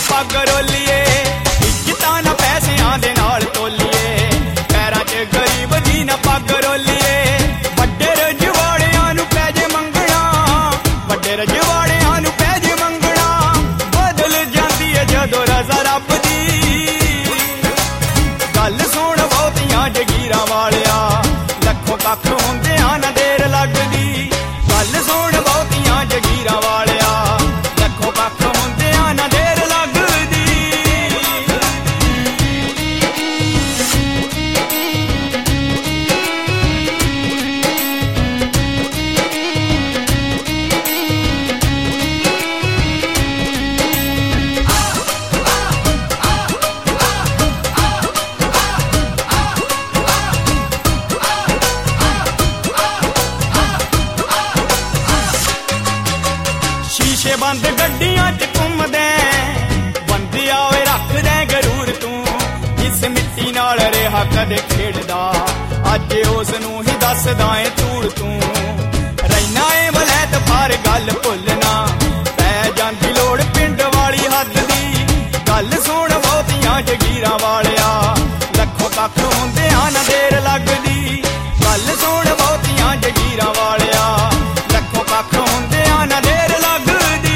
ਨਾ ਪੱਗ ਰੋਲੀਏ, ਇੱਜ਼ਤਾਂ ਨਾ ਪੈਸਿਆਂ ਦੇ ਨਾਲ ਤੋਲੀਏ, ਪੈਰਾਂ 'ਚ ਗਰੀਬ ਦੀ ਨਾ ਪੱਗ ਰੋਲੀਏ। ਵੱਡੇ ਰਜਵਾੜਿਆਂ ਨੂੰ ਪੈ ਜੇ ਮੰਗਣਾ, ਵੱਡੇ ਰਜਵਾੜਿਆਂ ਨੂੰ ਪੈ ਜੇ ਮੰਗਣਾ, ਬਦਲ ਜਾਂਦੀ ਏ ਜਦੋਂ ਰਜ਼ਾ ਰੱਬ ਦੀ। ਗੱਲ ਸੁਣ ਬਹੁਤੀਆਂ ਜਗੀਰਾਂ ਵਾਲਿਆ, ਲੱਖੋਂ ਕੱਖ ਹੁੰਦਿਆਂ ਨਾ ਦੇਰ ਲੱਗਦੀ। ਗੱਲ ਸੁਣ ਬਹੁਤੀਆਂ ਜਗੀਰਾਂ ਵਾਲਿਆ, ਲੱਖੋਂ ਕੱਖ ਹੁੰਦਿਆਂ ਨਾ ਦੇਰ ਲੱਗਦੀ। ਸ਼ੀਸ਼ੇ ਬੰਦ ਗੱਡੀਆਂ 'ਚ ਘੁੰਮਦੇ, ਬੰਦਿਆ ਓਏ ਰੱਖਦੇ ਗਰੂਰ ਤੂੰ। ਜਿਸ ਮਿੱਟੀ ਨਾਲ ਰਿਹਾ ਕਦੇ ਖੇਡਦਾ, ਅੱਜ ਉਸ ਨੂੰ ਹੀ ਦੱਸਦਾ ਏ ਧੂੜ ਤੂੰ। ਰਹਿਣਾ ਏ ਵਲੈਤ ਪਰ ਗੱਲ ਭੁੱਲਣਾ, ਪੈ ਜਾਂਦੀ ਲੋੜ ਪਿੰਡ ਵਾਲੀ ਹੱਦ ਦੀ। ਗੱਲ ਸੁਣ ਬਹੁਤੀਆਂ ਜਗੀਰਾਂ ਵਾਲਿਆ, ਲੱਖੋਂ ਕੱਖ ਹੁੰਦਿਆਂ ਨਾ ਦੇਰ ਲੱਗਦੀ। ਗੱਲ ਸੁਣ ਬਹੁਤੀਆਂ ਜਗੀਰਾਂ ਵਾਲਿਆ, ਲੱਖੋਂ ਕੱਖ ਹੁੰਦਿਆਂ ਨਾ ਦੇਰ ਲੱਗਦੀ।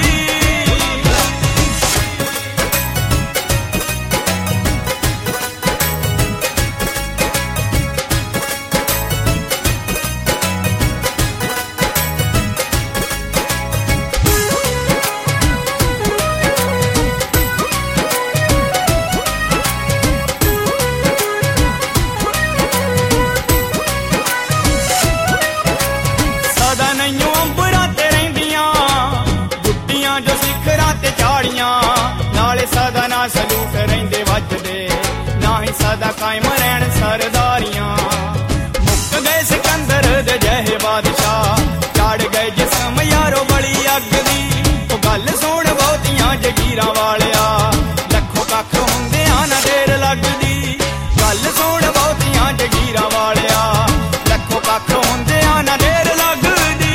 ਸਦਾ ਨਹੀਂਓ ਅੰਬਰਾਂ ਤੇ ਰਹਿੰਦੀਆਂ, ਗੁੱਡੀਆਂ ਜੋ ਸਿਖਰਾਂ ਤੇ ਚਾੜੀਆਂ। ਨਾਲੇ ਸਦਾ ਨਾ ਸਲੂਕ ਰਹਿੰਦੇ ਵੱਜਦੇ, ਨਾ ਹੀ ਸਦਾ ਕਾਇਮ ਰਹਿਣ ਸਰਦਾਰੀਆਂ। ਮੁੱਕ ਗਏ ਸਿਕੰਦਰ ਦੇ ਜਿਹੇ ਬਾਦਸ਼ਾਹ, ਚੜ ਗਏ ਜਿਸਮ ਯਾਰੋ ਬੜੀ ਅੱਗ ਦੀ। ਉਹ ਗੱਲ ਸੁਣ ਬਹੁਤੀਆਂ ਜਗੀਰਾਂ ਵਾਲਿਆ, ਲੱਖੋਂ ਕੱਖ ਹੁੰਦਿਆਂ ਨਾ ਦੇਰ ਲੱਗਦੀ। ਗੱਲ ਸੁਣ ਬਹੁਤੀਆਂ ਜਗੀਰਾਂ ਵਾਲਿਆ, ਲੱਖੋਂ ਕੱਖ ਹੁੰਦਿਆਂ ਨਾ ਦੇਰ ਲੱਗਦੀ।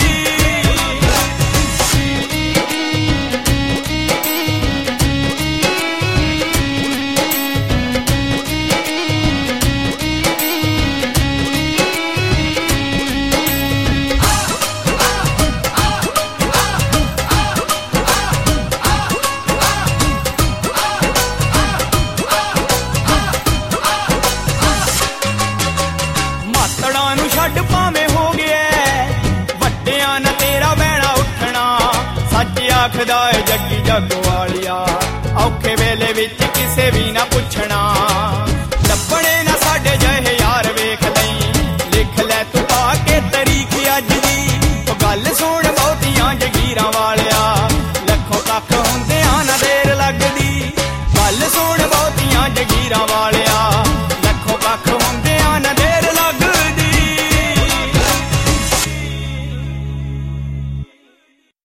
ਮਾਤੜਾਂ ਨੂੰ ਛੱਡ ਭਾਵੇਂ ਹੋ ਗਿਆ, ਵੱਡਿਆਂ ਨਾ ਤੇਰਾ ਬਹਿਣਾ ਉੱਠਣਾ। ਸੱਚ ਆਖਦਾ ਏ ਜੱਗੀ ਜੱਗ ਵਾਲਿਆ, ਔਖੇ ਵੇਲੇ ਵਿੱਚ ਕਿਸੇ ਵੀ ਨਾ